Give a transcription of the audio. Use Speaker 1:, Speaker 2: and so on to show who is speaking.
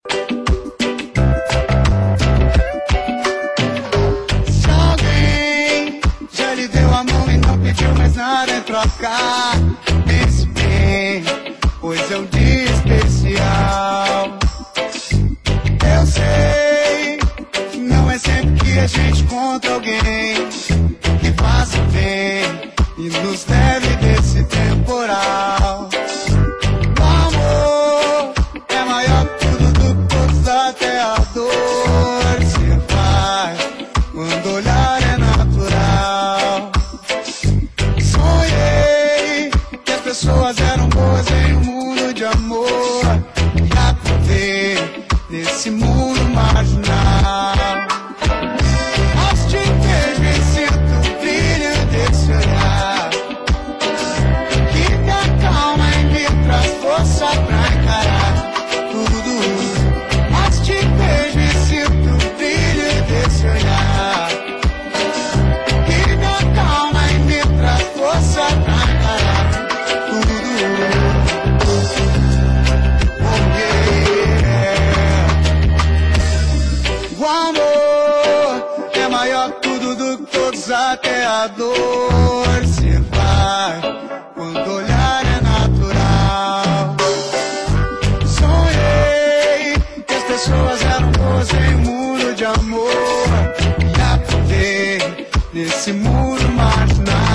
Speaker 1: Se alguém já lhe deu a mão e não pediu mais nada em troca, pense bem, pois é um dia especial. Eu sei, não é sempre que a gente encontra alguém que faça bem e nos leve desse temporal. O amor é maior que tudo, do todos, até a dor se vai quando olhar é natural. Sonhei que as pessoas eram boas em um mundo de amor, e acordei nesse mundo marginal. Aos te vejo e sinto o brilho desse olhar que me acalma e me traz força pra encarar tudo. Aos te vejo e sinto o brilho desse olhar que me acalma e me traz força pra encarar tudo. Oh, yeah. O amor é maior que tudo, do que todos, até a dor se vai quando olhar é natural. Sonhei que as pessoas eram boas em um mundo de amor, e acordei nesse mundo marginal.